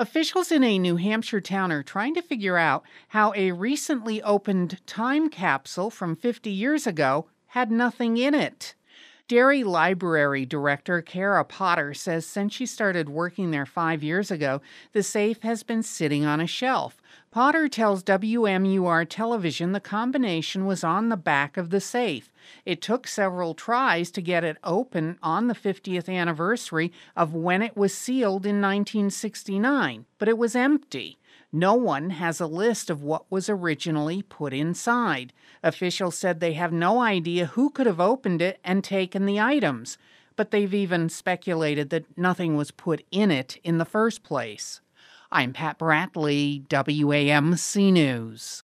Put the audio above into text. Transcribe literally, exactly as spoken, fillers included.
Officials in a New Hampshire town are trying to figure out how a recently opened time capsule from fifty years ago had nothing in it. Derry Library Director Kara Potter says since she started working there five years ago, the safe has been sitting on a shelf. Potter tells W M U R television the combination was on the back of the safe. It took several tries to get it open on the fiftieth anniversary of when it was sealed in nineteen sixty-nine, but it was empty. No one has a list of what was originally put inside. Officials said they have no idea who could have opened it and taken the items, but they've even speculated that nothing was put in it in the first place. I'm Pat Bradley, W A M C News.